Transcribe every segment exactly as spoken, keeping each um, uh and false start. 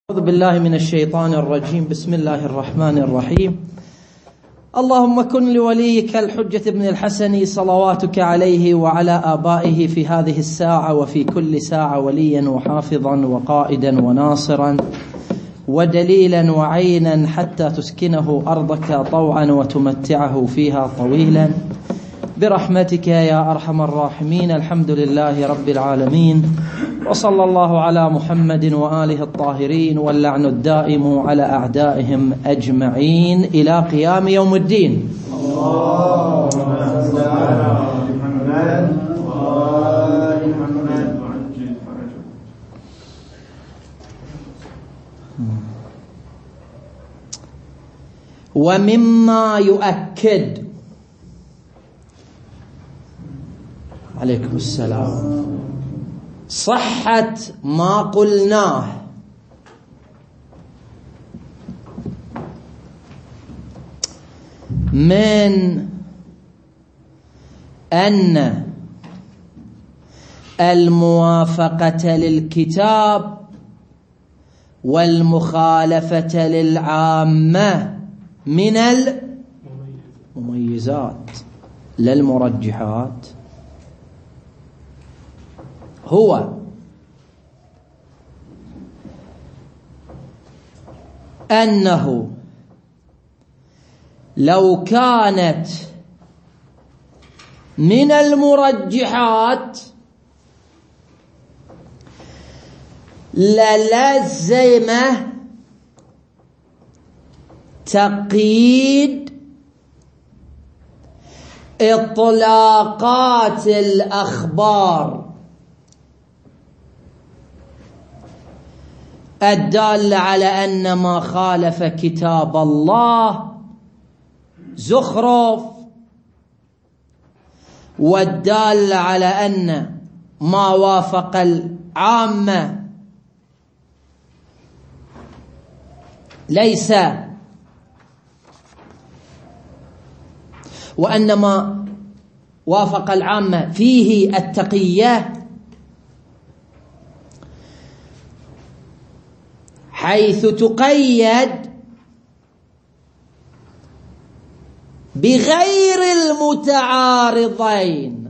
أعوذ بالله من الشيطان الرجيم. بسم الله الرحمن الرحيم. اللهم كن لوليك الحجة بن الحسن صلواتك عليه وعلى آبائه في هذه الساعة وفي كل ساعة وليا وحافظا وقائدا وناصرا ودليلا وعينا حتى تسكنه أرضك طوعا وتمتعه فيها طويلا برحمتك يا أرحم الراحمين. الحمد لله رب العالمين، وصلى الله على محمد وآله الطاهرين، واللعن الدائم على أعدائهم أجمعين إلى قيام يوم الدين. اللهم صل على محمد وآل محمد. ومما يؤكد عليكم السلام صحة ما قلناه من أن الموافقة للكتاب والمخالفة للعامة من المميزات للمرجحات، هو أنه لو كانت من المرجحات للزم تقييد إطلاقات الأخبار الدالة على أن ما خالف كتاب الله زخرف، والدالة على أن ما وافق العامة ليس، وأن ما وافق العامة فيه التقية، حيث تقيد بغير المتعارضين.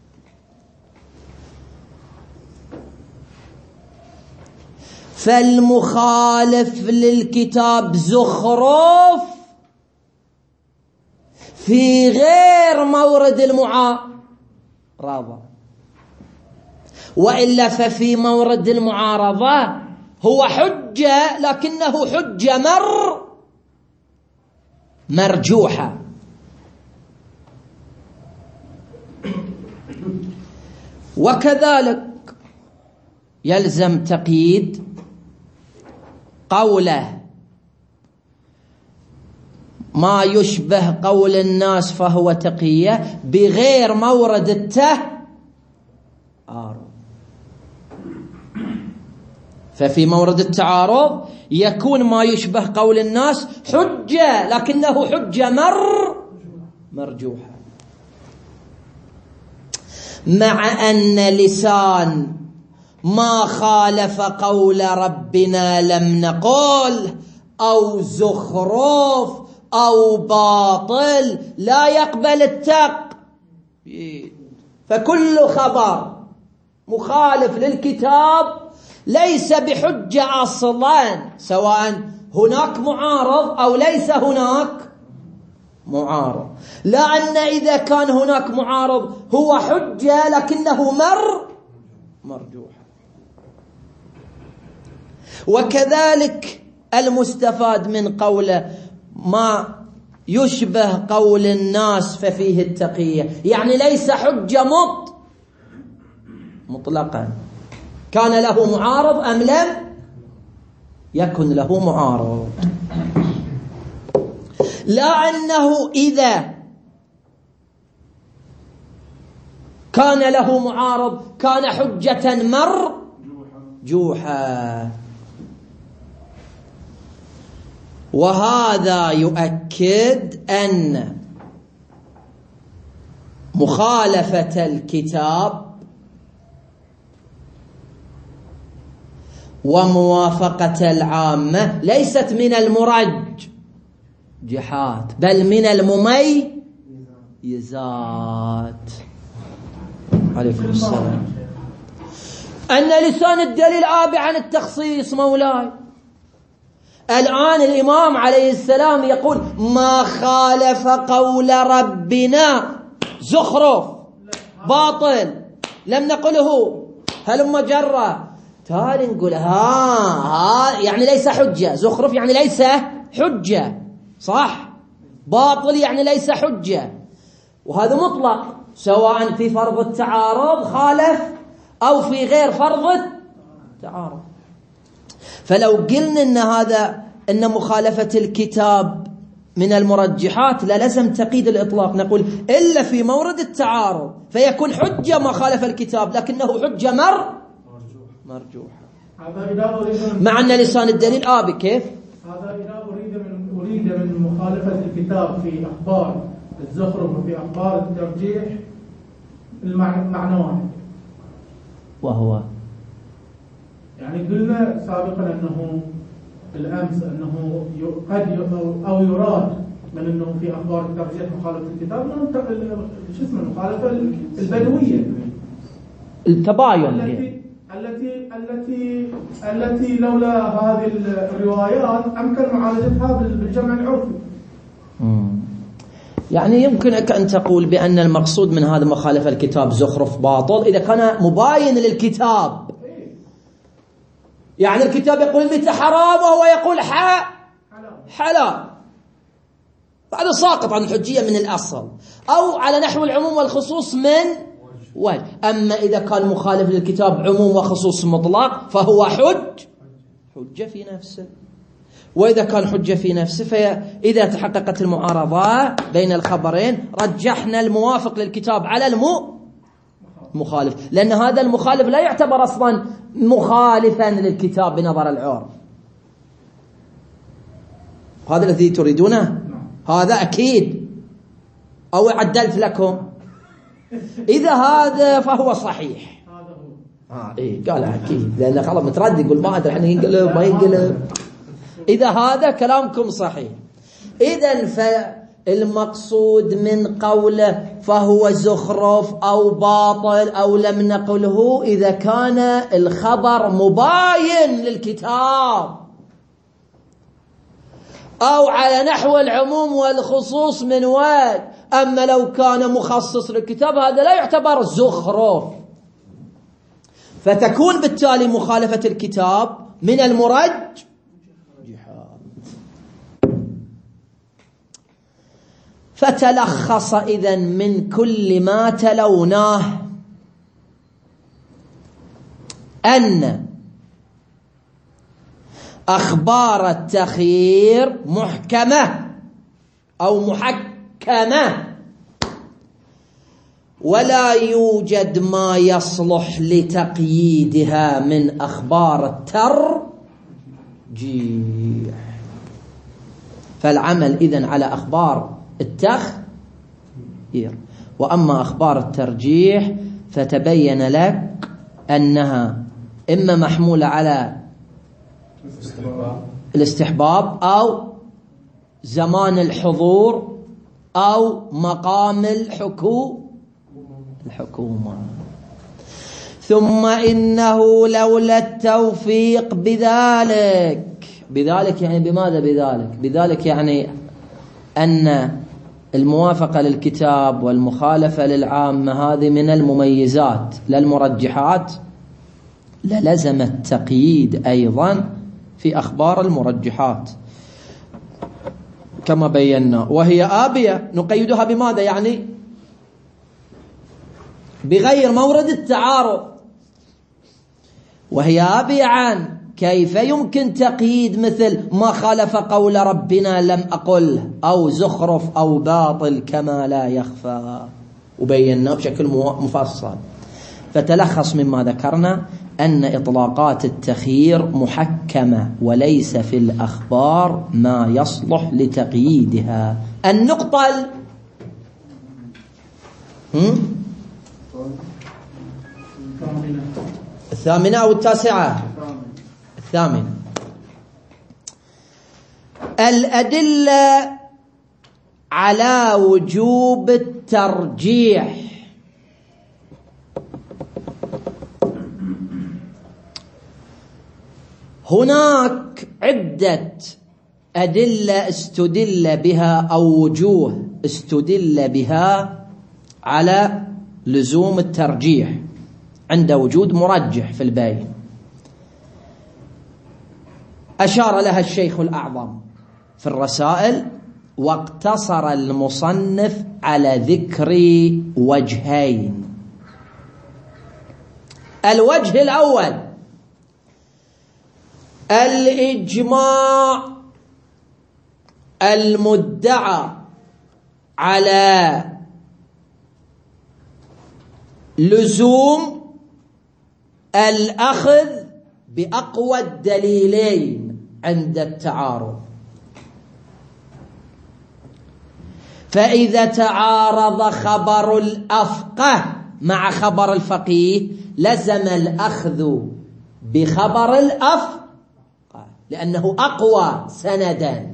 فالمخالف للكتاب زخرف في غير مورد المعارضة، وإلا ففي مورد المعارضة هو حجة، لكنه حجة مر مرجوحة. وكذلك يلزم تقييد قوله ما يشبه قول الناس فهو تقية بغير مورد التعارض. ففي مورد التعارض يكون ما يشبه قول الناس حجة، لكنه حجة مر مرجوحة، مع أن لسان ما خالف قول ربنا لم نقل أو زخرف أو باطل لا يقبل التقييد. فكل خبر مخالف للكتاب ليس بحجة أصلا، سواء هناك معارض أو ليس هناك معارض، لأن إذا كان هناك معارض هو حجة لكنه مر مرجوح. وكذلك المستفاد من قوله ما يشبه قول الناس ففيه التقية، يعني ليس حجة مط مطلقا، كان له معارض أم لم يكن له معارض، لا أنه إذا كان له معارض كان حجة مرجوحة. وهذا يؤكد أن مخالفة الكتاب وموافقة العامة ليست من المرجحات بل من المميزات. عليكم السلام. أن لسان الدليل آبي عن التخصيص مولاي. الآن الإمام عليه السلام يقول ما خالف قول ربنا زخرف باطل لم نقله هلم جرة. تالي نقول ها ها يعني ليس حجة. زخرف يعني ليس حجة صح. باطل يعني ليس حجة. وهذا مطلق سواء في فرض التعارض خالف أو في غير فرض التعارض. فلو قلنا أن هذا أن مخالفة الكتاب من المرجحات للزم تقييد الإطلاق. نقول إلا في مورد التعارض فيكون حجة ما خالف الكتاب لكنه حجة مر مرجوحة. مع أن لسان الدليل آبي. كيف؟ هذا إذا أريد من أريد من مخالفة الكتاب في أخبار الزخرف وفي أخبار الترجيح المعنى واحد. وهو يعني قلنا سابقا أنه بالأمس أنه قد أو يراد من أنه في أخبار الترجيح مخالفة الكتاب شو اسمه المخالفة البدوية التباين التي التي التي التي لولا هذه الروايات أمكن معالجتها بالجمع العرفي. يعني يمكنك أن تقول بأن المقصود من هذا مخالفة الكتاب زخرف باطل إذا كان مباين للكتاب. يعني الكتاب يقول الميت حرام وهو يقول ح حلال. هذا ساقط عن الحجية من الأصل أو على نحو العموم والخصوص من وجه. أما إذا كان مخالف للكتاب عموم وخصوص مطلق فهو حج حجة في نفسه. وإذا كان حجة في نفسه فإذا تحققت المعارضة بين الخبرين رجحنا الموافق للكتاب على المخالف لأن هذا المخالف لا يعتبر أصلا مخالفا للكتاب بنظر العرف. هذا الذي تريدونه هذا أكيد أو عدلت لكم. إذا هذا فهو صحيح. آه إيه قال أكيد لأن خلاص متردد يقول ما أدري إحنا ينقلب ما ينقلب. إذا هذا كلامكم صحيح إذن فالمقصود من قوله فهو زخرف أو باطل أو لم نقله إذا كان الخبر مباين للكتاب أو على نحو العموم والخصوص من وجه. أما لو كان مخصص للكتاب هذا لا يعتبر زخرف فتكون بالتالي مخالفة الكتاب من المرج. فتلخص إذن من كل ما تلوناه أن أخبار التخيير محكمة أو محكمة ولا يوجد ما يصلح لتقييدها من أخبار الترجيح. فالعمل إذن على أخبار التخيير. وأما أخبار الترجيح فتبين لك أنها إما محمولة على الاستحباب أو زمان الحضور أو مقام الحكو الحكومة. ثم إنه لولا التوفيق بذلك. بذلك يعني بماذا بذلك؟ بذلك يعني أن الموافقة للكتاب والمخالفة للعامة هذه من المميزات للمرجحات للزم التقييد أيضا في أخبار المرجحات كما بينا. وهي آبية نقيدها بماذا؟ يعني بغير مورد التعارض. وهي آبية عن كيف يمكن تقييد مثل ما خالف قول ربنا لم أقله أو زخرف أو باطل كما لا يخفى. وبينا بشكل مفصل. فتلخص مما ذكرنا أن إطلاقات التخيير محكمة وليس في الأخبار ما يصلح لتقييدها. النقطة ال... الثامنة أو التاسعة؟ ثامنا، الأدلة على وجوب الترجيح. هناك عدة أدلة استدل بها أو وجوه استدل بها على لزوم الترجيح عند وجود مرجح في البين. أشار لها الشيخ الأعظم في الرسائل، واقتصر المصنف على ذكر وجهين. الوجه الأول الإجماع المدعى على لزوم الأخذ بأقوى الدليلين عند التعارض. فإذا تعارض خبر الأفقه مع خبر الفقيه لزم الأخذ بخبر الأفقه لأنه أقوى سندا.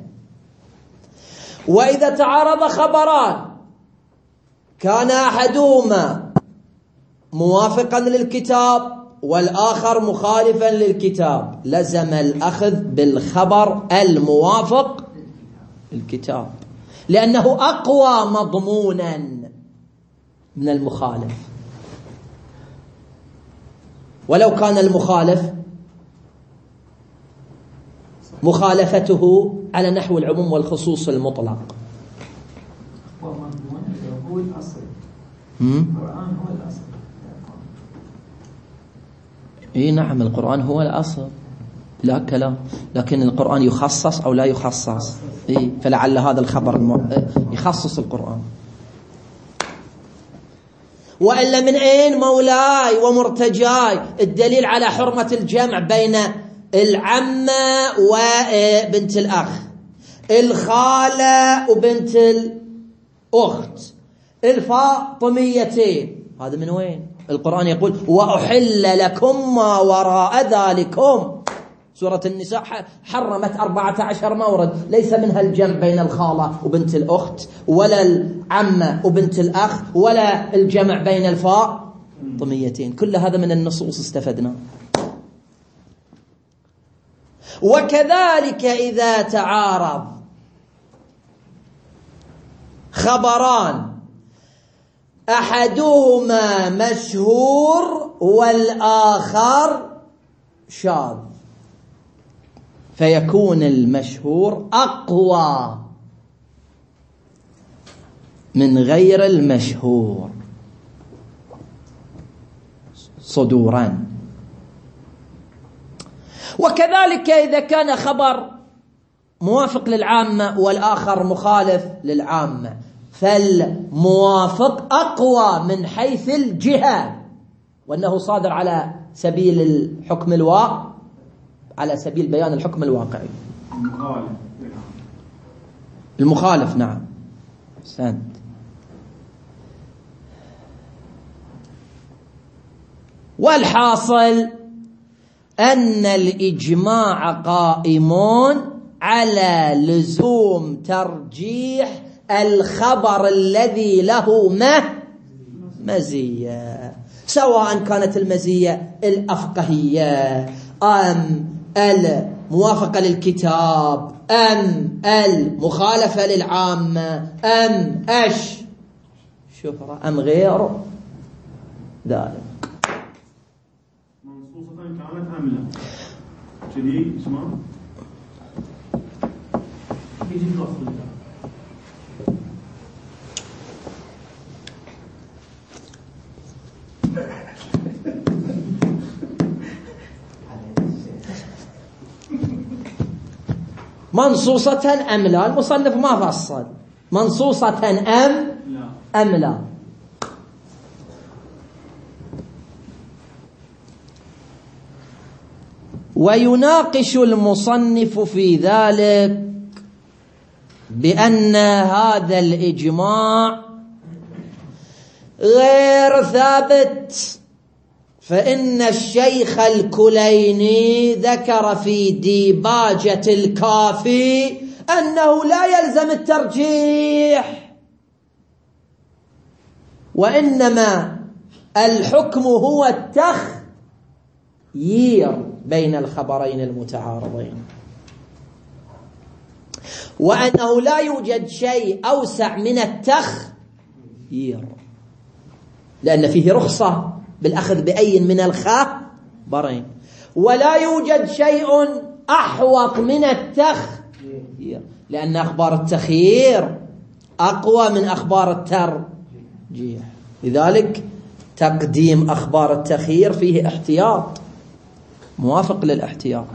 وإذا تعارض خبران كان أحدهما موافقا للكتاب والآخر مخالفا للكتاب لزم الأخذ بالخبر الموافق للكتاب لأنه أقوى مضمونا من المخالف. ولو كان المخالف مخالفته على نحو العموم والخصوص المطلق. هو هو الأصل. القرآن هو الأصل. إيه نعم، القرآن هو الأصل لا كلام، لكن القرآن يخصص أو لا يخصص. إيه، فلعل هذا الخبر الم... يخصص القرآن. وإلا من أين مولاي ومرتجاي الدليل على حرمة الجمع بين العمة وبنت الأخ، الخالة وبنت الأخت، الفاطميتين؟ هذا من وين؟ القرآن يقول وأحل لكم ما وراء ذلكم. سورة النساء حرمت أربعة عشر مورد، ليس منها الجمع بين الخالة وبنت الأخت، ولا العمة وبنت الأخ، ولا الجمع بين الفاطميتين. كل هذا من النصوص استفدنا. وكذلك إذا تعارض خبران أحدهما مشهور والآخر شاذ فيكون المشهور أقوى من غير المشهور صدورا. وكذلك إذا كان خبر موافق للعامة والآخر مخالف للعامة فالموافق أقوى من حيث الجهة، وأنه صادر على سبيل الحكم الواقع، على سبيل بيان الحكم الواقعي. المخالف المخالف نعم سند. والحاصل أن الإجماع قائمون على لزوم ترجيح الخبر الذي له مزية، سواء كانت المزية الأفقهية أم الموافقة للكتاب أم المخالفة للعامة أم أش شهرة أم غير ذلك. منصوصة كانت أم لا؟ كذي اسمه يجي الفصل. منصوصة أم لا؟ المصنف ما فصل منصوصة أم لا أم لا. ويناقش المصنف في ذلك بأن هذا الإجماع غير ثابت فإن الشيخ الكليني ذكر في ديباجة الكافي أنه لا يلزم الترجيح، وإنما الحكم هو التخيير بين الخبرين المتعارضين، وأنه لا يوجد شيء أوسع من التخيير، لأن فيه رخصة بالأخذ بأي من الخبرين، ولا يوجد شيء أحوط من التخيير، لأن أخبار التخيير أقوى من أخبار الترجيح، لذلك تقديم أخبار التخيير فيه احتياط موافق للاحتياط.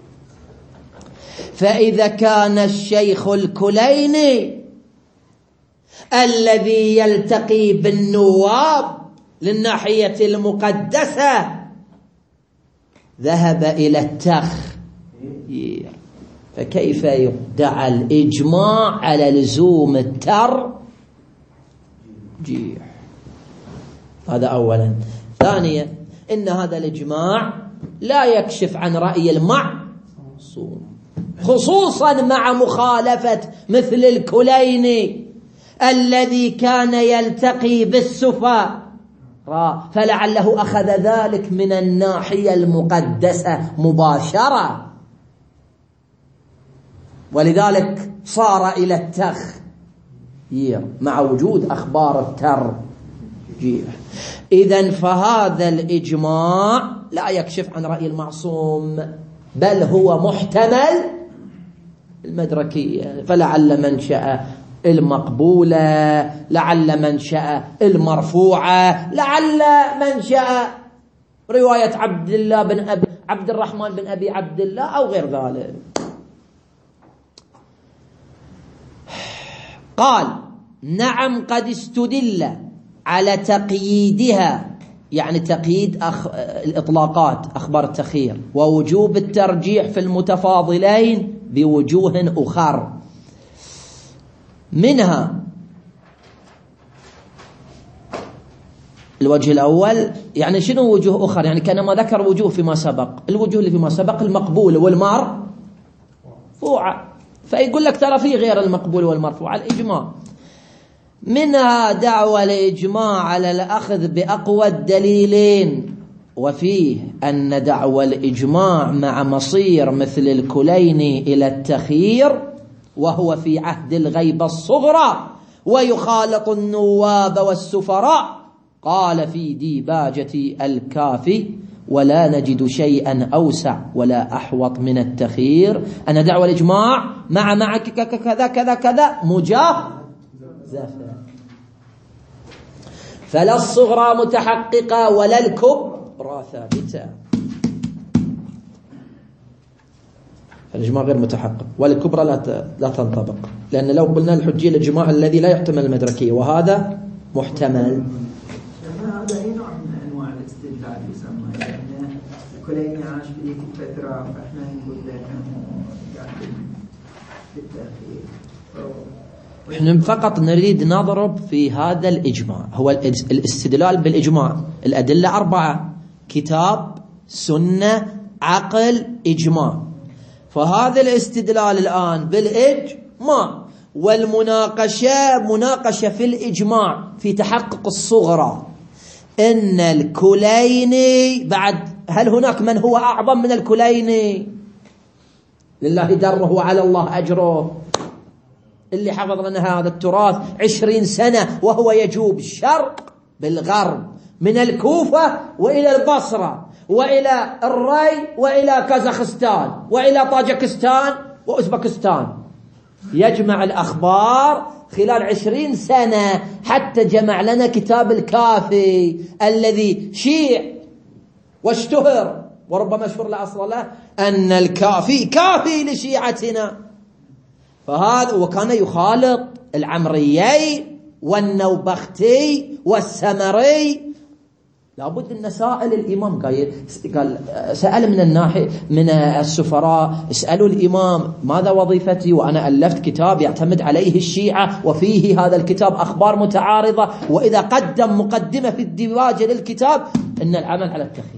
فإذا كان الشيخ الكليني الذي يلتقي بالنواب للناحية المقدسة ذهب إلى التخيير، فكيف يدعى الإجماع على لزوم الترجيح؟ هذا أولا. ثانيا، إن هذا الإجماع لا يكشف عن رأي المعصوم، خصوصا مع مخالفة مثل الكليني الذي كان يلتقي بالسفهاء، فلعله أخذ ذلك من الناحية المقدسة مباشرة، ولذلك صار إلى التخيير مع وجود أخبار الترجيح. إذن فهذا الإجماع لا يكشف عن رأي المعصوم، بل هو محتمل المدركية، فلعل منشأ المقبولة، لعل منشأ المرفوعة، لعل منشأ رواية عبد الله بن أبي عبد الرحمن بن أبي عبد الله أو غير ذلك. قال: نعم، قد استدل على تقييدها، يعني تقييد أخ... الإطلاقات أخبار التخيير ووجوب الترجيح في المتفاضلين بوجوه أخر، منها الوجه الأول. يعني شنو وجوه أخر؟ يعني كان ما ذكر وجوه فيما سبق، الوجوه اللي فيما سبق المقبول والمرفوعة، فيقول لك ترى في غير المقبول والمرفوعة الإجماع. منها دعوى الإجماع على الأخذ بأقوى الدليلين، وفيه أن دعوى الإجماع مع مصير مثل الكليني إلى التخيير وهو في عهد الغيبة الصغرى ويخالط النواب والسفراء. قال في ديباجة الكافي: ولا نجد شيئا أوسع ولا أحوط من التخيير، أن دعوى الإجماع مع مع كذا كذا كذا مجازفة، فلا الصغرى متحققة ولا الكبرى ثابتة. الإجماع غير متحقق والكبرى لا لا تنطبق، لأن لو قلنا الحجية الإجماع الذي لا يحتمل المدركية، وهذا محتمل. هذا أي نوع من أنواع الاستدلال يسمى؟ يعني الكليني عاش بذيك الفترة، فإحنا نقول له أنه قاعد بالتأخير. احنا فقط نريد نضرب في هذا الإجماع، هو الاستدلال بالإجماع. الأدلة أربعة: كتاب، سنة، عقل، إجماع. فهذا الاستدلال الآن بالإجماع، والمناقشة مناقشة في الإجماع في تحقق الصغرى. إن الكليني بعد، هل هناك من هو أعظم من الكليني؟ لله دره وعلى الله أجره، اللي حفظ لنا هذا التراث عشرين سنة وهو يجوب الشرق بالغرب، من الكوفة وإلى البصرة وإلى الري وإلى كازاخستان وإلى طاجكستان وأوزبكستان، يجمع الأخبار خلال عشرين سنة حتى جمع لنا كتاب الكافي الذي شيع واشتهر، وربما اشهر لا أصل له، أن الكافي كافي لشيعتنا. فهذا وكان يخالط العمريين والنوبختي والسمري لابد أن سائل الإمام قال قال سأل من الناحية من السفراء اسألوا الإمام ماذا وظيفتي وأنا ألفت كتاب يعتمد عليه الشيعة وفيه هذا الكتاب أخبار متعارضة، وإذا قدم مقدمة في الديباجة للكتاب إن العمل على التخيير.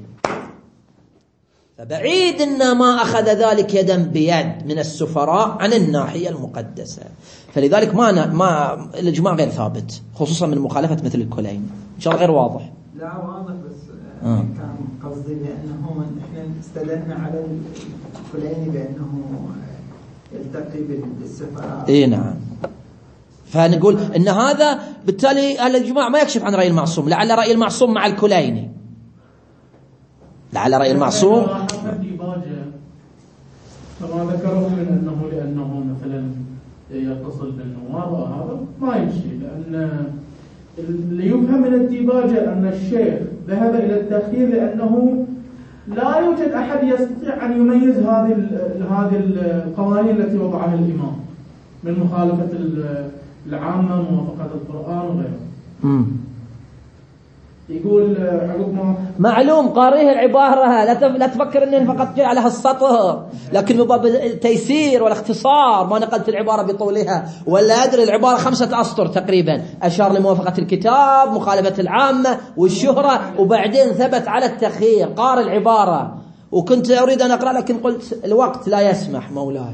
فبعيد إن ما أخذ ذلك يدا بيد من السفراء عن الناحية المقدسة. فلذلك ما ما الإجماع غير ثابت، خصوصا من مخالفة مثل الكليني. إن شاء الله غير واضح. لا واضح، بس آه. كان قصدي بأنه احنا استدلنا على الكليني بأنه يلتقي بالسفراء. اي نعم. فنقول ان هذا بالتالي الإجماع ما يكشف عن رأي المعصوم، لعل رأي المعصوم مع الكليني، لعل رأي المعصوم كما ذكروا من أنه لأنه مثلا يتصل بالنواب وهذا ما يمشي، لأن اللي يفهم من الديباجة أن الشيخ ذهب إلى التخيير لأنه لا يوجد أحد يستطيع أن يميز هذه هذه القوانين التي وضعها الإمام من مخالفة العامة، موافقة القرآن وغيره. يقول عقب ما معلوم قاريه العبارة، لا لا تفكر اني فقط جاي على هالسطر، لكن بباب التيسير والاختصار ما نقلت العبارة بطولها، ولا أدري العبارة خمسة أسطر تقريبا، أشار لموافقة الكتاب، مخالفة العامة والشهرة، وبعدين ثبت على التخيير. قار العبارة، وكنت أريد أن أقرأ لكن قلت الوقت لا يسمح مولاي.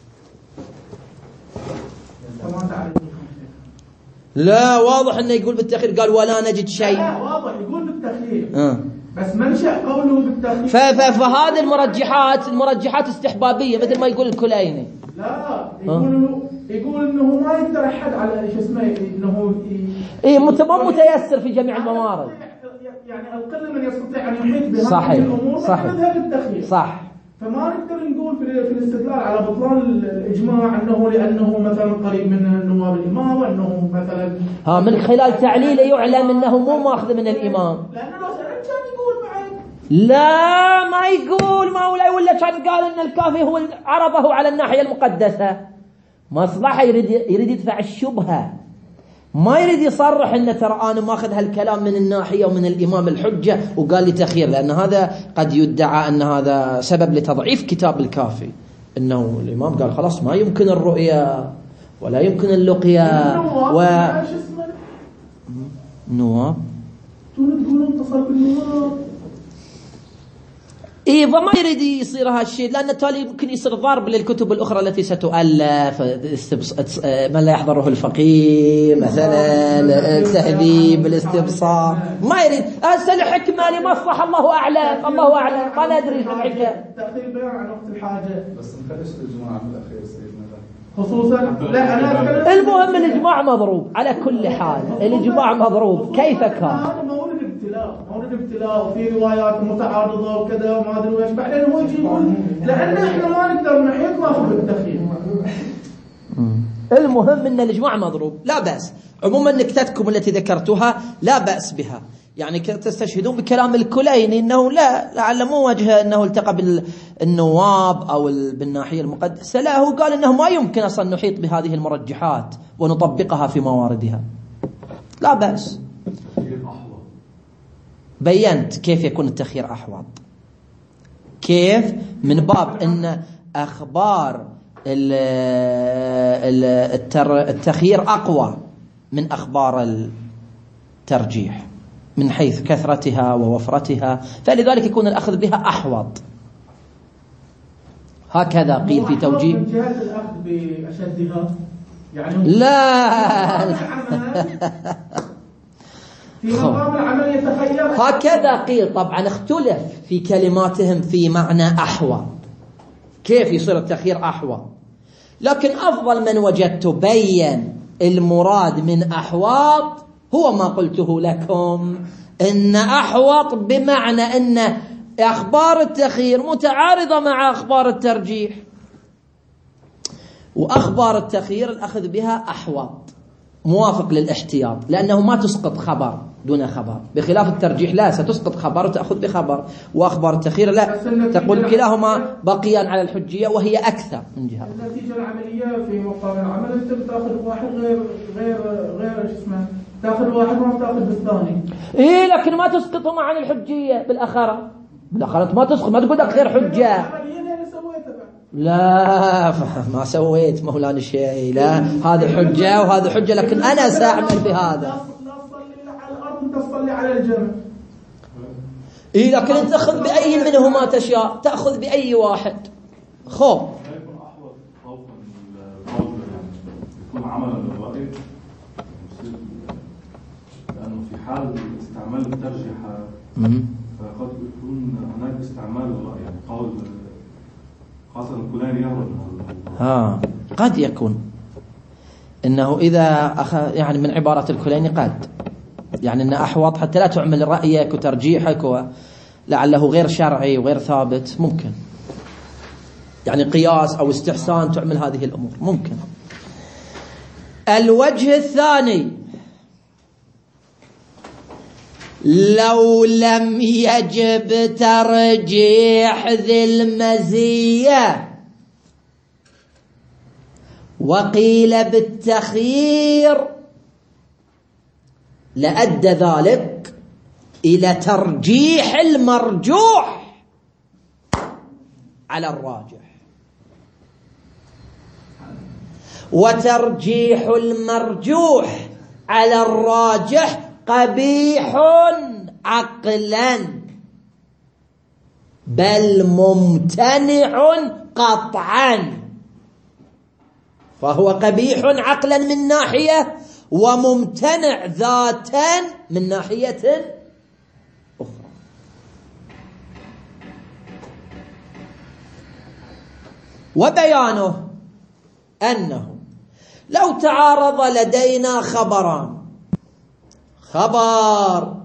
لا واضح انه يقول بالتخيير، قال ولا نجد شيء. لا واضح يقول بالتخيير آه. بس منشأ قوله بالتخيير. فهذه المرجحات المرجحات استحبابية مثل ما يقول الكليني. لا يقول آه. يقول انه ما يقدر احد على ايش اسمه انه اي متمم متيسر في جميع الموارد، يعني القل من يستطيع ان يحيط بهذه صحيح. الامور صحيح. نذهب للتخيير. صح. فما نقدر نقول في الاستدلال على بطلان الإجماع أنه لأنه مثلا قريب من نواب الإمام، وأنه مثلا ها من خلال تعليله يعلم أنه مو ماخذ من الإمام. لأنه لو سألت كان يقول معي لا ما يقول مولاي، ولا كان قال أن الكافي هو عرضه على الناحية المقدسة. مصلحة يريد يريد يدفع الشبهة، ما يريد يصرح أن ترى أنا ماخذ هالكلام من الناحية ومن الإمام الحجة وقال لي تخيير، لأن هذا قد يدعى أن هذا سبب لتضعيف كتاب الكافي، أنه الإمام قال خلاص ما يمكن الرؤية ولا يمكن اللقيا و نواب تقولون اتصل بالنواب. إيه فما يريد يصير هالشيء، لأن تالي يمكن يصير ضرب للكتب الأخرى التي ستؤلف، من لا يحضره الفقيه مثلا، التهذيب، الاستبصار، ما يريد. هسه الحكمة لمصلحة الله أعلم، الله أعلم، ما ندري في الحكمة. تأخير البيان عن وقت الحاجة. بس نفتش الإجماع بالأخير سيدنا. خصوصا لا أنا المهم الإجماع مضروب على كل حال، الإجماع مضروب كيف كان. هذا مورد ابتلاء، مورد ابتلاء وفي روايات متعارضة وكذا وما أدري إيش، بعدين هو يجي يقول لأن إحنا ما نقدر نحيط ما في التخيير. المهم أن الإجماع مضروب، لا بأس. عموما نكتتكم التي ذكرتها لا بأس بها، يعني تستشهدون بكلام الكليني أنه لا لعل مو وجه أنه التقى بالنواب أو بالناحية المقدسة، لا هو قال أنه ما يمكن أصلا نحيط بهذه المرجحات ونطبقها في مواردها، لا بأس. بينت كيف يكون التخيير أحوط، كيف من باب أن أخبار التخيير أقوى من أخبار الترجيح من حيث كثرتها ووفرتها، فلذلك يكون الأخذ بها أحوط. هكذا قيل في توجيه. من جهة الأخذ بأشدها يعني لا في مقام العمل يتخير. هكذا قيل. طبعا اختلف في كلماتهم في معنى أحوط، كيف يصير التخيير أحوط، لكن أفضل من وجدت بين المراد من أحوط هو ما قلته لكم، إن أحوط بمعنى أن أخبار التخيير متعارضة مع أخبار الترجيح، وأخبار التخيير الأخذ بها أحوط موافق للاحتياط، لأنه ما تسقط خبر دون خبر، بخلاف الترجيح لا ستسقط خبر وتأخذ بخبر، وأخبار التخيير لا تقول كلاهما بقيا على الحجية وهي أكثر من جهة. النتيجة العملية في مقام العمل أنت بتأخذ واحد غير غير غير اسمه تاخذ واحد ما تاخذ بالثاني. إيه لكن ما تسقطهم عن الحجية بالآخرة. بالآخرة ما تسقط، ما تقول لك غير حجة. لا ما سويت مولانا الشيء، لا هذه حجة وهذه حجة، لكن أنا سأعمل بهذا. لا تصلي على الأرض، أنت تصلي على الجبل. إيه لكن أنت تأخذ بأي منهما تشاء، تأخذ بأي واحد. خب يكون أحوط خوفا من القول، يكون عملا للرأي، لأنه في حال استعمال الترجيح فقد يكون هناك استعمال للرأي، يعني قول خاصة الكلاني يهرب ها قد يكون إنه إذا أخ يعني من عبارة الكلاني قد يعني إنه أحوط حتى لا تعمل رأيك وترجيحك ولعله غير شرعي وغير ثابت، ممكن يعني قياس أو استحسان تعمل هذه الأمور ممكن. الوجه الثاني لو لم يجب ترجيح ذي المزية وقيل بالتخيير لأدى ذلك إلى ترجيح المرجوح على الراجح، وترجيح المرجوح على الراجح قبيح عقلا بل ممتنع قطعا، فهو قبيح عقلا من ناحية وممتنع ذاتا من ناحية أخرى. وبيانه أنه لو تعارض لدينا خبران، خبر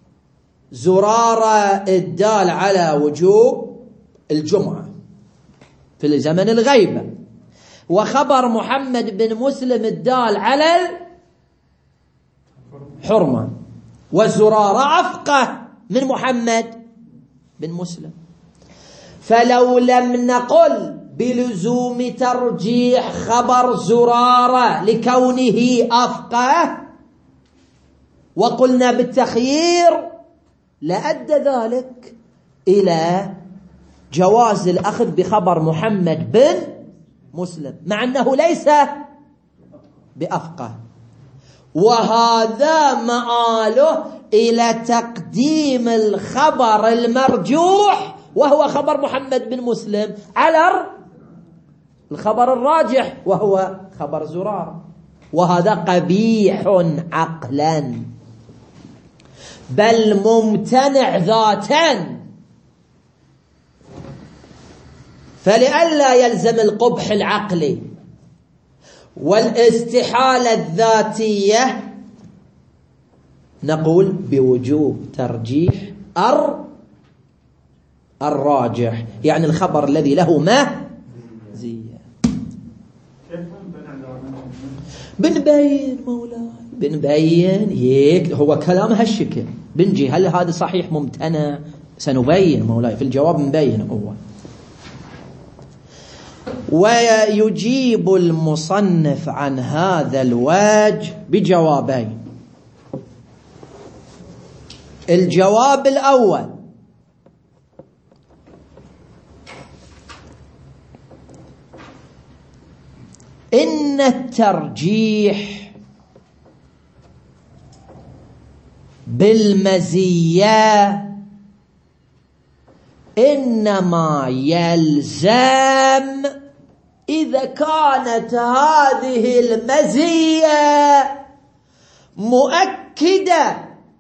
زرارة الدال على وجوب الجمعة في زمن الغيبة، وخبر محمد بن مسلم الدال على الحرمة، وزرارة أفقه من محمد بن مسلم، فلو لم نقل بلزوم ترجيح خبر زرارة لكونه أفقه وقلنا بالتخيير لأدى ذلك إلى جواز الأخذ بخبر محمد بن مسلم مع أنه ليس بأفقه، وهذا مآله إلى تقديم الخبر المرجوح وهو خبر محمد بن مسلم على الخبر الراجح وهو خبر زرار، وهذا قبيح عقلا بل ممتنع ذاتا، فلئلا يلزم القبح العقلي والاستحالة الذاتية نقول بوجوب ترجيح الر الراجح، يعني الخبر الذي له مزية. بنبين مولاي بنبين هيك، هو كلام هالشكل بنجي هل هذا صحيح ممتنع، سنبين مولاي في الجواب نبين هو. ويجيب المصنف عن هذا الوجه بجوابين. الجواب الأول إن الترجيح بالمزية إنما يلزم إذا كانت هذه المزية مؤكدة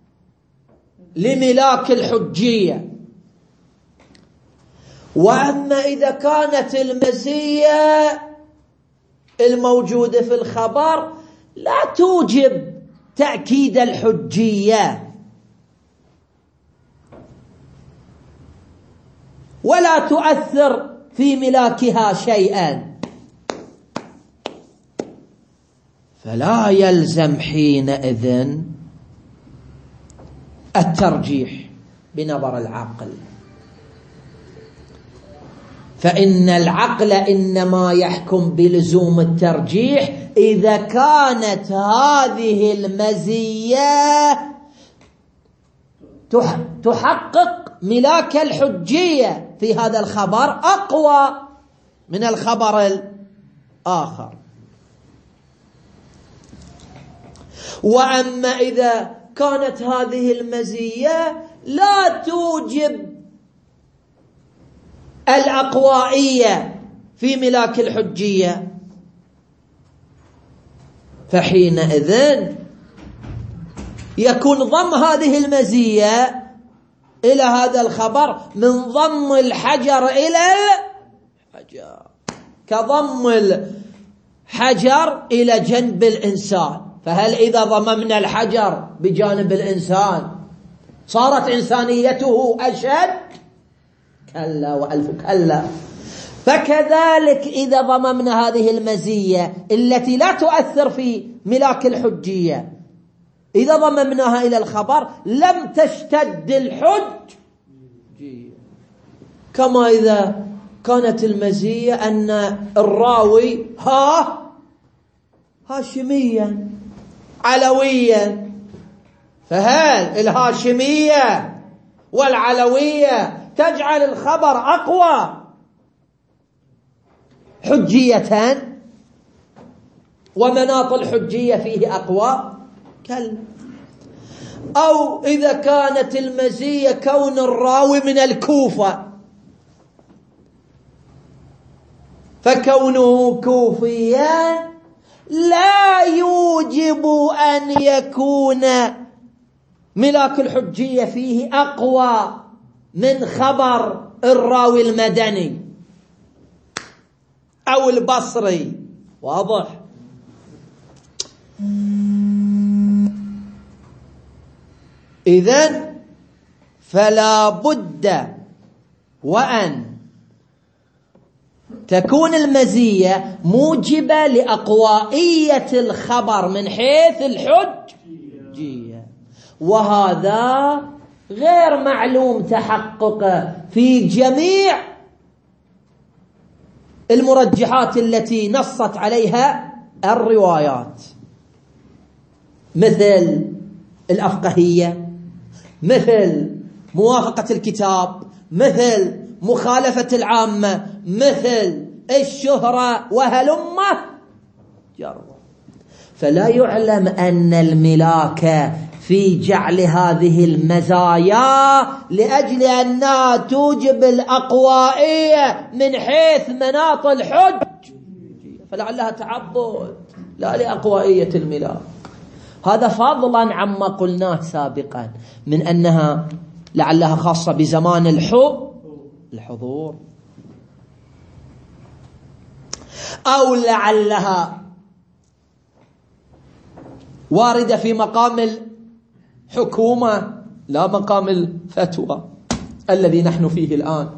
لملاك الحجية، وأما إذا كانت المزية الموجودة في الخبر لا توجب تأكيد الحجية ولا تؤثر في ملاكها شيئا، فلا يلزم حينئذ الترجيح بنظر العقل. فإن العقل إنما يحكم بلزوم الترجيح إذا كانت هذه المزية تحقق ملاك الحجية في هذا الخبر أقوى من الخبر الآخر. وأما إذا كانت هذه المزية لا توجب الأقوائية في ملاك الحجية، فحينئذ يكون ضم هذه المزية إلى هذا الخبر من ضم الحجر إلى الحجر، كضم الحجر إلى جنب الإنسان. فهل إذا ضممنا الحجر بجانب الإنسان صارت إنسانيته أشد؟ كلا وألف كلا. فكذلك إذا ضممنا هذه المزية التي لا تؤثر في ملاك الحجية، إذا ضممناها إلى الخبر لم تشتد الحج، كما إذا كانت المزية أن الراوي ها هاشميا علويا، فهل الهاشمية والعلوية تجعل الخبر أقوى حجية ومناط الحجية فيه أقوى؟ كلا. أو إذا كانت المزية كون الراوي من الكوفة، فكونه كوفيا لا يوجب أن يكون ملاك الحجية فيه أقوى من خبر الراوي المدني أو البصري. واضح؟ إذن فلا بد وأن تكون المزية موجبة لأقوائية الخبر من حيث الحجية، وهذا غير معلوم تحققه في جميع المرجحات التي نصت عليها الروايات، مثل الأفقهية، مثل موافقة الكتاب، مثل مخالفة العامة، مثل الشهرة وهلمة جرى. فلا يعلم أن الملاك في جعل هذه المزايا لأجل أنها توجب الأقوائية من حيث مناط الحج، فلعلها تعبد لا لأقوائية الملاك. هذا فضلا عما قلناه سابقا من أنها لعلها خاصة بزمان الحب الحضور، أو لعلها واردة في مقام الحكومة لا مقام الفتوى الذي نحن فيه الآن.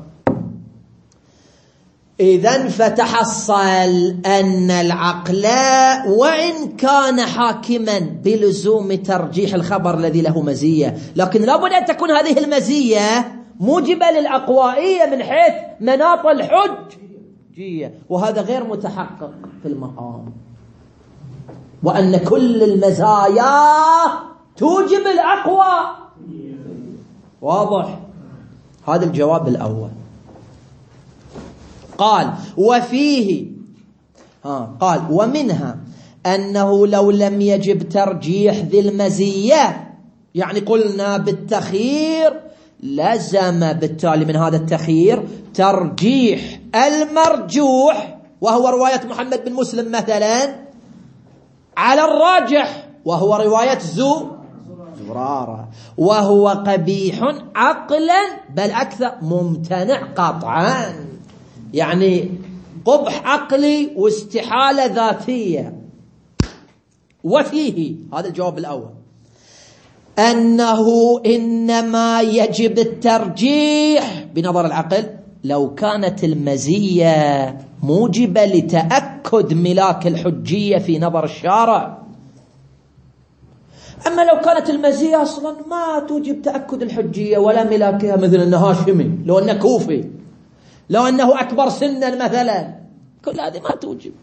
إذن فتحصل أن العقل وإن كان حاكما بلزوم ترجيح الخبر الذي له مزية، لكن لابد أن تكون هذه المزية موجبة للأقوائية من حيث مناط الحجية، وهذا غير متحقق في المقام، وأن كل المزايا توجب الأقوى. واضح؟ هذا الجواب الأول. قال وفيه ها قال ومنها أنه لو لم يجب ترجيح ذي المزية، يعني قلنا بالتخيير، لزم بالتالي من هذا التخيير ترجيح المرجوح وهو رواية محمد بن مسلم مثلا على الراجح وهو رواية زو زرارة، وهو قبيح عقلا بل أكثر ممتنع قطعا، يعني قبح عقلي واستحالة ذاتية. وفيه هذا الجواب الأول أنه إنما يجب الترجيح بنظر العقل لو كانت المزية موجبة لتأكد ملاك الحجية في نظر الشارع. أما لو كانت المزية أصلا ما توجب تأكد الحجية ولا ملاكها، مثل أنه هاشمي لو أنه كوفي، لو أنه أكبر سنا مثلا، كل هذه ما توجب.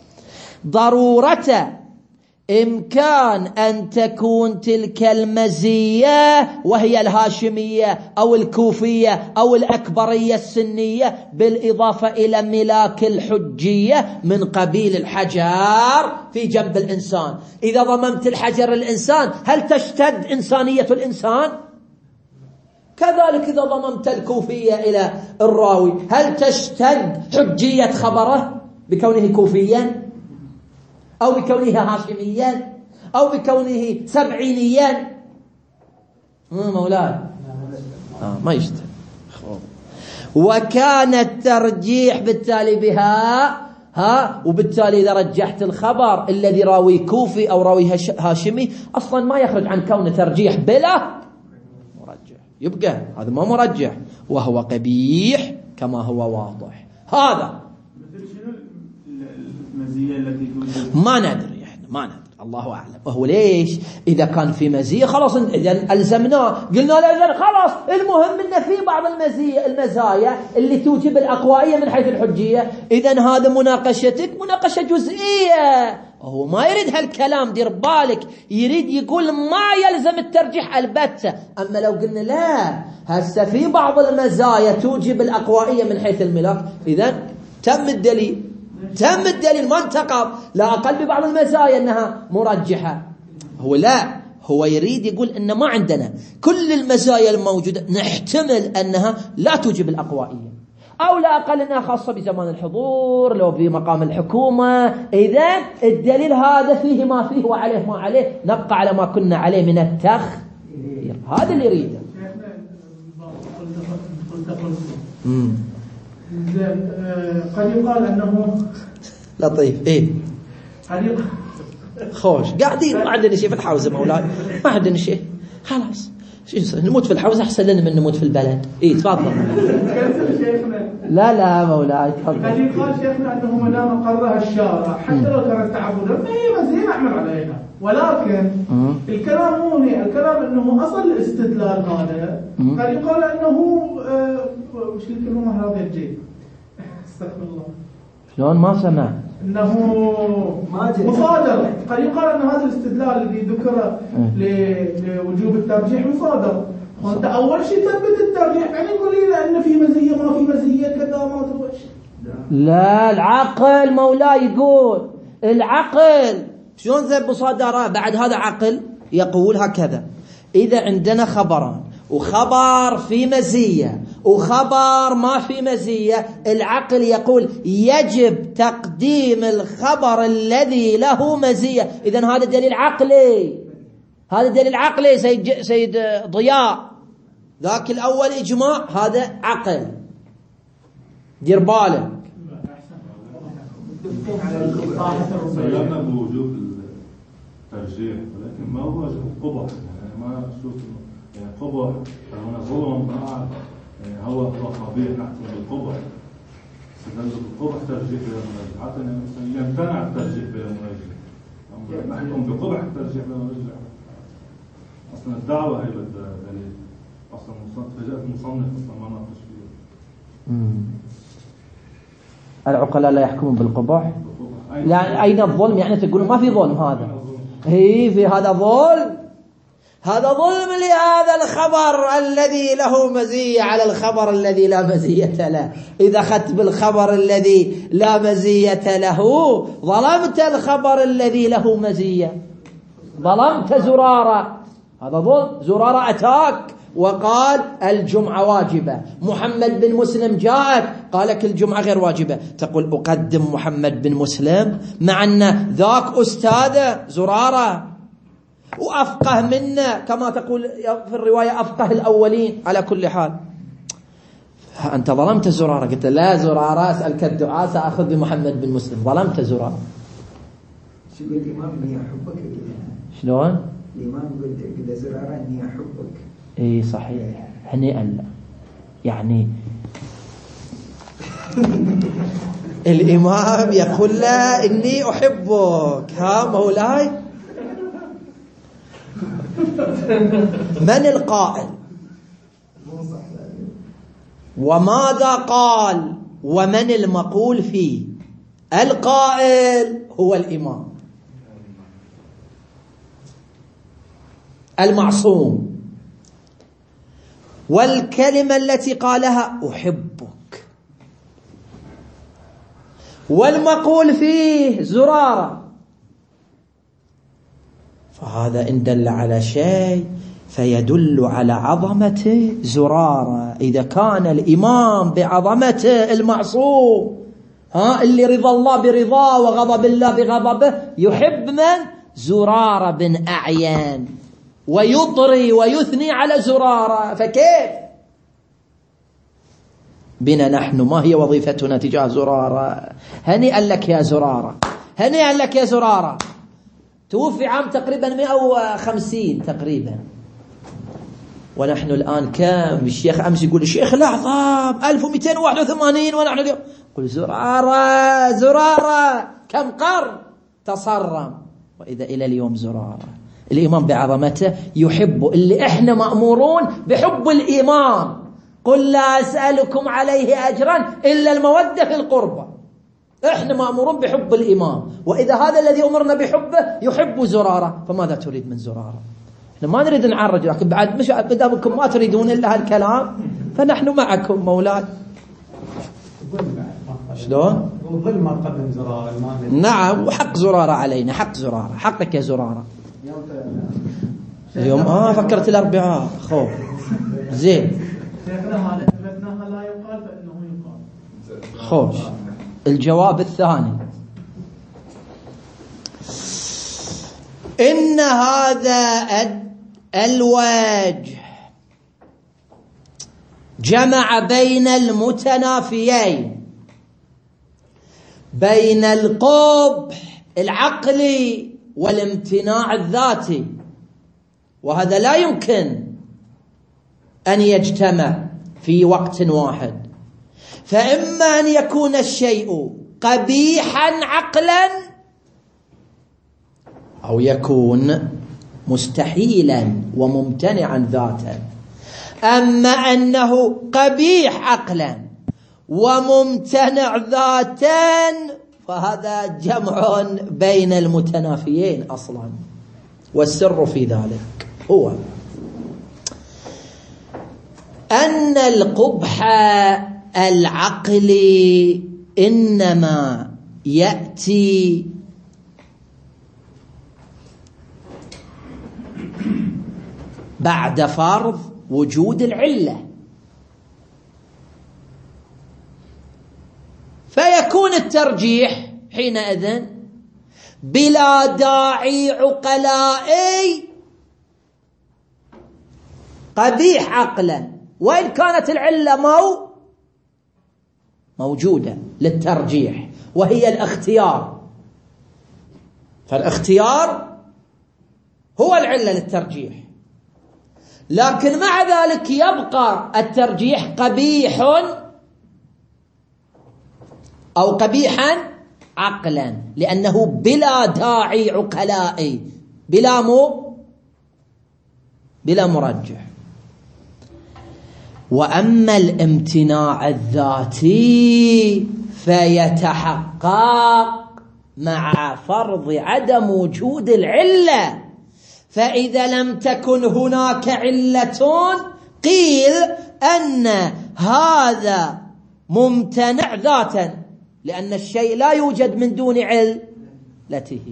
ضرورة إمكان أن تكون تلك المزية وهي الهاشمية أو الكوفية أو الأكبرية السنية بالإضافة إلى ملاك الحجية من قبيل الحجر في جنب الإنسان. إذا ضممت الحجر الإنسان هل تشتد إنسانية الإنسان؟ كذلك إذا ضممت الكوفية إلى الراوي هل تشتد حجية خبره بكونه كوفيا أو بكونه هاشميا أو بكونه سبعينيا؟ مولاي آه ما يشتد. وكان الترجيح بالتالي بها ها، وبالتالي إذا رجحت الخبر الذي راوي كوفي أو راوي هاشمي أصلا ما يخرج عن كون ترجيح بلا مرجح، يبقى هذا ما مرجح وهو قبيح كما هو واضح. هذا المزية التي توجد ما ندري، احنا ما ندري، الله أعلم. وهو ليش إذا كان في مزية خلاص إذا ألزمناه، قلنا له خلاص المهم إن في بعض المزية المزايا اللي توجب الأقوائية من حيث الحجية، إذا هذا مناقشتك مناقشة جزئية. هو ما يريد هالكلام، دير بالك، يريد يقول ما يلزم الترجيح البتة. أما لو قلنا لا هسه في بعض المزايا توجب الأقوائية من حيث الملاك، إذا تم الدليل، تم الدليل ما انتقض، لا أقل ببعض المزايا أنها مرجحة. هو لا، هو يريد يقول أن ما عندنا كل المزايا الموجودة نحتمل أنها لا توجب الأقوائية، أو لا أقل أنها خاصة بزمان الحضور لو في مقام الحكومة. إذا الدليل هذا فيه ما فيه وعليه ما عليه، نبقى على ما كنا عليه من التخيير. هذا اللي يريده. امم قد يقال أنه لطيف. إيه قد يقال خوش قاعدين ما عندنا شيء في الحوزة مولاي، ما عندنا شيء، خلاص شو نموت في الحوزة أحسن لنا من نموت في البلد. إيه تفضل. لا لا مولاي تفضل. قد يقال شيخنا أنه ما دام قررها الشارع حتى لو كانت تعبدا فهي مزية نعمل عليها، ولكن مم. الكلام مو هنا، الكلام أنه أصل الاستدلال هذا قد يقال أنه آه وش الكلمة هذا الجيد استغفر الله شلون ما سمع انه مصادر. قد يقال ان هذا الاستدلال الذي ذكر لوجوب الترجيح مصادر، وانت اول شيء تثبت الترجيح يعني يقول لي لان في مزيه ما في مزيه كذا ما ادري وش. لا العقل مولاي يقول العقل شلون ذا مصادره. بعد هذا عقل يقول هكذا: اذا عندنا خبران وخبر في مزية وخبر ما في مزية، العقل يقول يجب تقديم الخبر الذي له مزية. إذن هذا دليل عقلي، هذا دليل عقلي سيد, سيد ضياء. ذاك الأول إجماع، هذا عقل. دير بالك. سيادنا بوجوب الترجيح، ولكن ما هو قبح، يعني ما أشوف يعني قبح هنا ظلم، يعني هو هو قبيح نحكم بالقبح. استدل بالقبح ترجيح بلا مرجح، حتى يمتنع الترجيح بلا مرجح، نحكم بقبح الترجيح بلا مرجح. اصلا الدعوه هي دليل، اصلا فجأة المصنف اصلا ما ناقش فيها. العقلاء لا يحكمون بالقبح. لا اين الظلم؟ يعني تقول ما في ظلم، هذا هي في هذا ظلم، هذا ظلم لهذا الخبر الذي له مزية على الخبر الذي لا مزية له. إذا أخذت بالخبر الذي لا مزية له ظلمت الخبر الذي له مزية، ظلمت زرارة. هذا ظلم. زرارة أتاك وقال الجمعة واجبة، محمد بن مسلم جاءك قال لك الجمعة غير واجبة، تقول أقدم محمد بن مسلم مع أن ذاك أستاذ زرارة وأفقه منا كما تقول في الرواية أفقه الأولين. على كل حال أنت ظلمت زرارة. قلت لا زرارة أسألك الدعاء سأخذ بمحمد بن مسلم، ظلمت زرارة. شو يقول الإمام إني أحبك؟ شلون؟ الإمام يقول كذا زرارة إني أحبك. إيه صحيح، هنيئا لا يعني الإمام يقول لا إني أحبك. ها مولاي من القائل وماذا قال؟ ومن المقول فيه؟ القائل هو الإمام المعصوم، والكلمة التي قالها أحبك، والمقول فيه زرارة. فهذا إن دل على شيء فيدل على عظمة زرارة. إذا كان الإمام بعظمته المعصوم، ها اللي رضا الله برضاه وغضب الله بغضبه، يحب من؟ زرارة بن أعين، ويطري ويثني على زرارة. فكيف بنا نحن؟ ما هي وظيفتنا تجاه زرارة؟ هنيئا لك يا زرارة، هنيئا لك يا زرارة. توفي عام تقريبا مئة وخمسين تقريبا، ونحن الآن كم؟ الشيخ أمس يقول الشيخ الأعظم ألف ومئتين وواحد وثمانين، ونحن اليوم قل زرارة زرارة كم قرن تصرم، وإذا إلى اليوم زرارة. الإمام بعظمته يحب، اللي إحنا مأمورون بحب الإمام. قل لا أسألكم عليه أجرا إلا المودة في القربة. إحنا مأمورون بحب الإمام، وإذا هذا الذي أمرنا بحبه يحب زرارة، فماذا تريد من زرارة؟ إحنا ما نريد نعرج، لكن بعد مش بدامكم ما تريدون إلا هالكلام فنحن معكم مولاي. شلون؟ وظل ما قدم زرارة. نعم، وحق زرارة علينا، حق زرارة، حقك يا زرارة. اليوم آه فكرت الأربعاء خوف زين. شيخنا هذا أثبتناها لا يقال فإنه يقال. خوش. الجواب الثاني: إن هذا الوجه جمع بين المتنافيين، بين القبح العقلي والامتناع الذاتي، وهذا لا يمكن أن يجتمع في وقت واحد. فإما أن يكون الشيء قبيحا عقلا، أو يكون مستحيلا وممتنعا ذاتا. أما أنه قبيح عقلا وممتنع ذاتا فهذا جمع بين المتنافيين أصلا، والسر في ذلك هو أن القبح العقلي إنما يأتي بعد فرض وجود العلة، فيكون الترجيح حينئذ بلا داعي عقلائي قبيح عقلا، وإن كانت العلة مو موجودة للترجيح وهي الاختيار. فالاختيار هو العلة للترجيح، لكن مع ذلك يبقى الترجيح قبيح أو قبيحا عقلا، لأنه بلا داعي عقلائي، بلا مو بلا مرجح. وأما الامتناع الذاتي فيتحقق مع فرض عدم وجود العلة. فإذا لم تكن هناك علة قيل أن هذا ممتنع ذاتا، لأن الشيء لا يوجد من دون علته.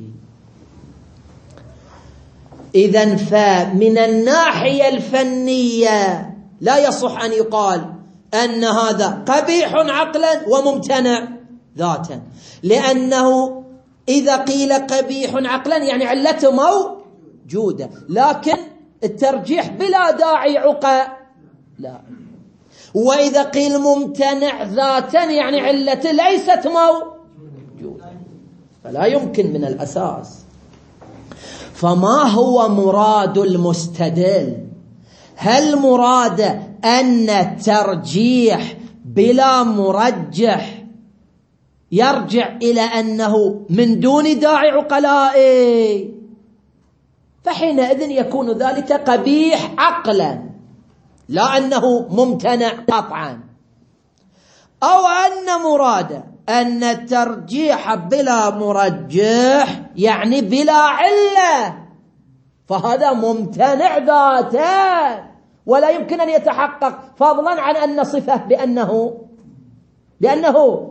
إذن فمن الناحية الفنية لا يصح أن يقال أن هذا قبيح عقلا وممتنع ذاتا، لأنه إذا قيل قبيح عقلا يعني علته موجودة، لكن الترجيح بلا داعي عقل لا. وإذا قيل ممتنع ذاتا يعني علته ليست موجودة، فلا يمكن من الأساس. فما هو مراد المستدل؟ هل مراد أن الترجيح بلا مرجح يرجع إلى أنه من دون داعي عقلائي؟ فحينئذ يكون ذلك قبيح عقلا، لا أنه ممتنع قطعا. أو أن مراده أن الترجيح بلا مرجح يعني بلا علة، فهذا ممتنع ذاتا ولا يمكن أن يتحقق، فضلا عن أن نصفه بأنه بأنه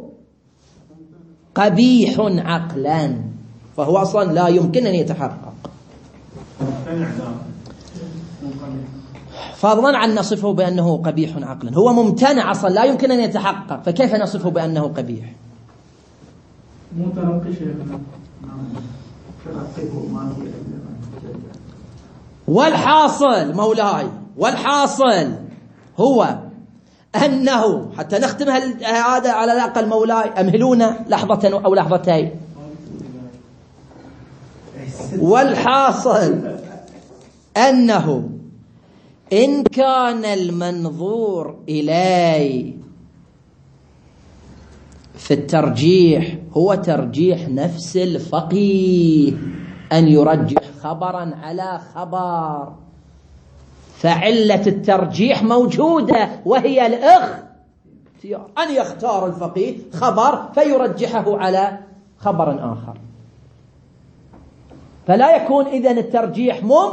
قبيح عقلا، فهو أصلا لا يمكن أن يتحقق، فضلا عن نصفه بأنه قبيح عقلا. هو ممتنع أصلا لا يمكن أن يتحقق، فكيف نصفه بأنه قبيح؟ متنقي شيخنا. والحاصل مولاي، والحاصل هو أنه حتى نختم هذا على الأقل مولاي، أمهلونا لحظة أو لحظتين. والحاصل أنه إن كان المنظور إليه في الترجيح هو ترجيح نفس الفقيه أن يرجح خبرا على خبر، فعلة الترجيح موجودة وهي الاختيار، أن يختار الفقيه خبر فيرجحه على خبر آخر، فلا يكون إذن الترجيح مم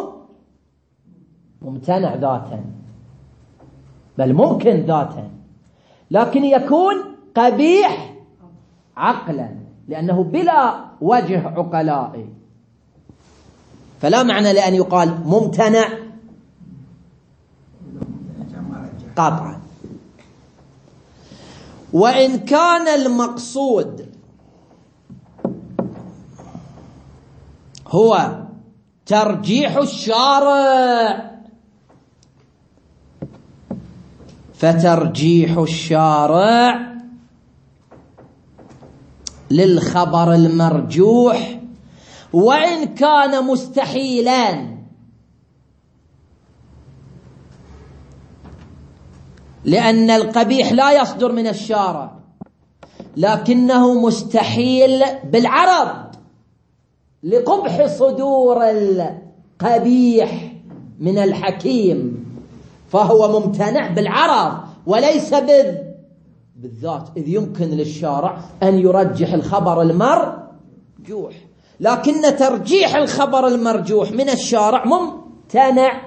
ممتنع ذاتا، بل ممكن ذاتا، لكن يكون قبيح عقلا لأنه بلا وجه عقلائي، فلا معنى لأن يقال ممتنع قطعا. وإن كان المقصود هو ترجيح الشارع فترجيح الشارع للخبر المرجوح وإن كان مستحيلا، لأن القبيح لا يصدر من الشارع لكنه مستحيل بالعرض لقبح صدور القبيح من الحكيم، فهو ممتنع بالعرض وليس بالذات، إذ يمكن للشارع أن يرجح الخبر المرجوح، لكن ترجيح الخبر المرجوح من الشارع ممتنع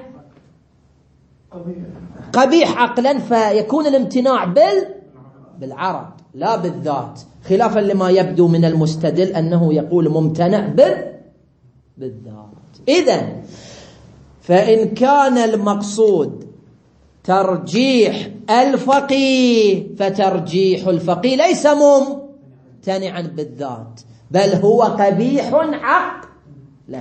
قبيح عقلا، فيكون الامتناع بال بالعرض لا بالذات، خلافا لما يبدو من المستدل أنه يقول ممتنع بال بالذات. إذن فإن كان المقصود ترجيح الفقيه فترجيح الفقيه ليس ممتنعا بالذات بل هو قبيح عقلا،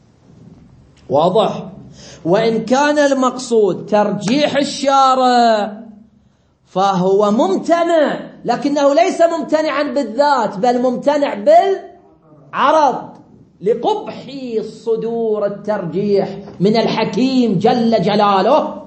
واضح؟ وإن كان المقصود ترجيح الشارع فهو ممتنع لكنه ليس ممتنعا بالذات بل ممتنع بالعرض لقبح صدور الترجيح من الحكيم جل جلاله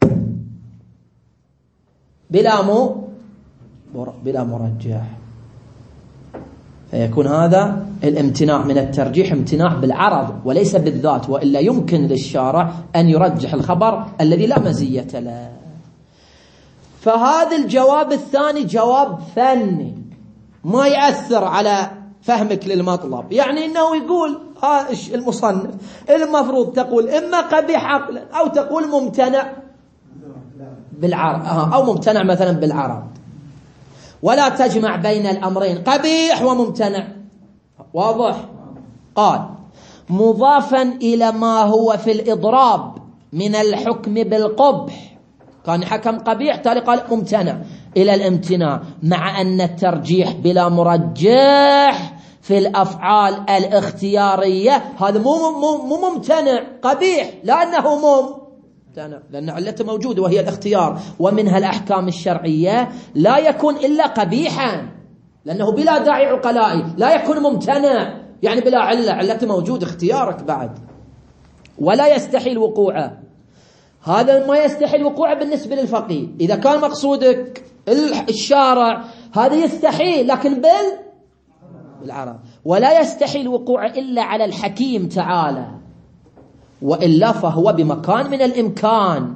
بلا مو بلا مرجح، فيكون هذا الامتناع من الترجيح امتناع بالعرض وليس بالذات، وإلا يمكن للشارع أن يرجح الخبر الذي لا مزية له. فهذا الجواب الثاني جواب فني ما يأثر على فهمك للمطلب، يعني إنه يقول ها المصنف المفروض تقول إما قبيح عقلا أو تقول ممتنع بالعرض أو ممتنع مثلا بالعرض، ولا تجمع بين الأمرين قبيح وممتنع، واضح؟ قال مضافا إلى ما هو في الإضراب من الحكم بالقبح، كان حكم قبيح تالي قال ممتنع إلى الامتناع، مع أن الترجيح بلا مرجح في الأفعال الاختيارية هذا مو مو مو ممتنع قبيح لأنه ممتنع لأن علته موجودة وهي الاختيار، ومنها الأحكام الشرعية لا يكون إلا قبيحا لأنه بلا داعي عقلائي، لا يكون ممتنع يعني بلا علة، علته موجود اختيارك بعد، ولا يستحيل وقوعه، هذا ما يستحيل وقوعه بالنسبة للفقيه. إذا كان مقصودك الشارع هذا يستحيل لكن بال بالعرض، ولا يستحيل وقوعه إلا على الحكيم تعالى، وإلا فهو بمكان من الإمكان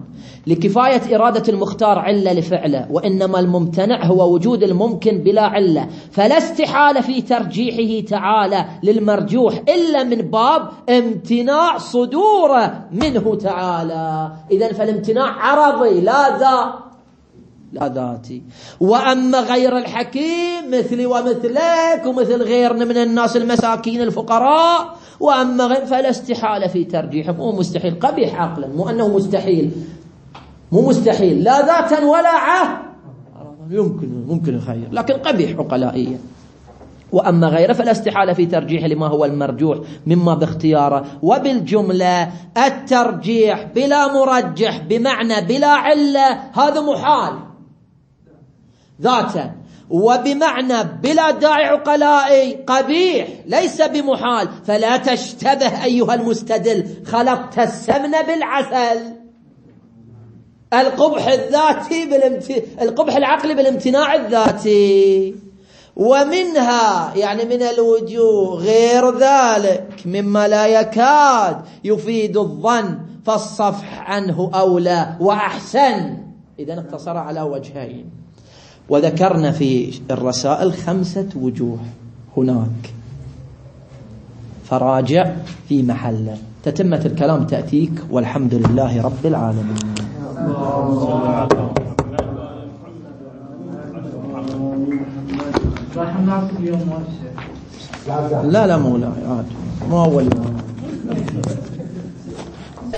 لكفاية إرادة المختار علة لفعله، وإنما الممتنع هو وجود الممكن بلا علة، فلا استحالة في ترجيحه تعالى للمرجوح إلا من باب امتناع صدوره منه تعالى. إذن فالامتناع عرضي لا ذا لا ذاتي. وأما غير الحكيم مثلي ومثلك ومثل غيرنا من الناس المساكين الفقراء، وأما غير فلا استحالة في ترجيحه، مو مستحيل، قبيح عقلا، مو أنه مستحيل، مو مستحيل لا ذاتا ولا عه، يمكن ممكن الخير، لكن قبيح عقلائيا. وأما غيره فلا استحالة في ترجيح لما هو المرجوح مما باختياره. وبالجملة الترجيح بلا مرجح بمعنى بلا علة هذا محال ذاتا، وبمعنى بلا داعي عقلائي قبيح ليس بمحال. فلا تشتبه أيها المستدل خلطت السمن بالعسل. القبح الذاتي بالامت... القبح العقلي بالامتناع الذاتي. ومنها يعني من الوجوه غير ذلك مما لا يكاد يفيد الظن، فالصفح عنه أولى وأحسن. إذن اقتصر على وجهين، وذكرنا في الرسائل خمسة وجوه هناك، فراجع في محله. تتمة الكلام تأتيك، والحمد لله رب العالمين. لا لا مولاي عاد مو أول يوم.